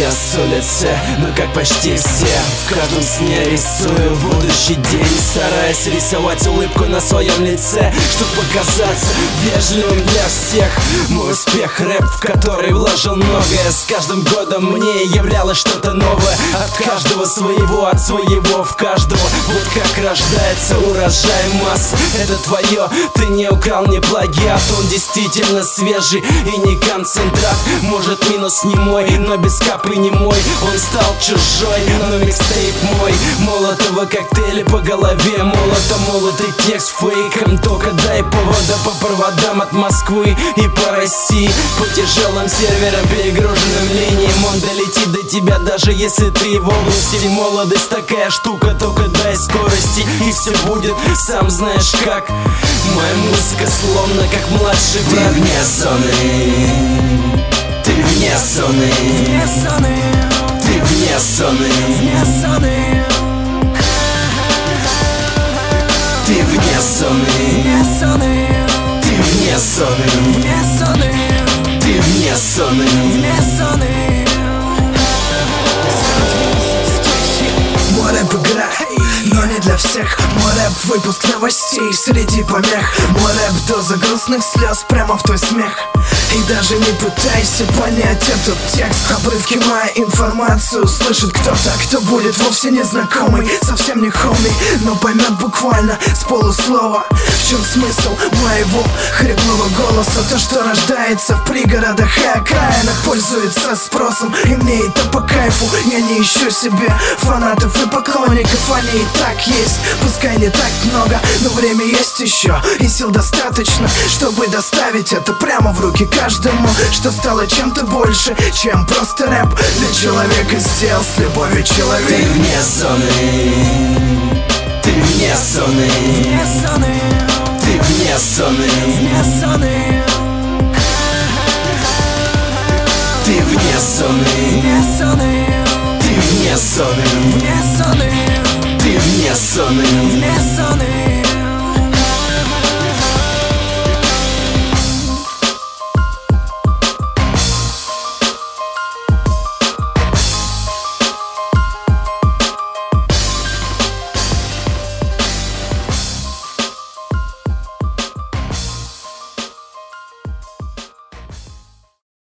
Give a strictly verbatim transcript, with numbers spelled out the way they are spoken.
я с улицы, но как почти все в каждом сне рисую будущий день, стараясь рисовать улыбку на своем лице, чтоб показаться вежливым для всех. Мой успех — рэп, в который вложил многое. С каждым годом мне являлось что-то новое. От каждого своего, от своего в каждого. Вот как рождается урожай масс. Это твое, ты не украл, не плагиат. Он действительно свежий и не концентрат. Может, минус не мой, но без капы не мой. Он стал чужой, но микстейп мой. Молотого коктейля по голове, молото молотый текст фейком. Только дай повода по проводам от Москвы и по России. По тяжелым серверам, перегруженным линиям. Он долетит до тебя, даже если ты в области. Молодость такая штука, только дай скорости, и все будет, сам знаешь как. Моя музыка словно как младший брат. Ты вне зоны, ты вне зоны, ты вне зоны, ты вне зоны, ты вне зоны, ты вне зоны. Мой рэп игра, но не для всех. Мой рэп выпуск новостей среди помех. Мой рэп доза грустных слез прямо в твой смех. И даже не пытайся понять этот текст. Обрывки моей информацию слышит кто-то, кто будет вовсе незнакомый, совсем не хоми, но поймет буквально с полуслова. В чем смысл моего хриплого голоса? То, что рождается в пригородах и окраинах, пользуется спросом, и мне это по кайфу. Я не ищу себе фанатов и поклонников, они и так есть. Пускай не так много, но время есть еще, и сил достаточно, чтобы доставить это прямо в руки каждому, что стало чем-то больше, чем просто рэп. Для человека сделал с любовью человек. Ты вне зоны, ты вне зоны, ты вне зоны, ты вне зоны, ты вне зоны, ты вне зоны.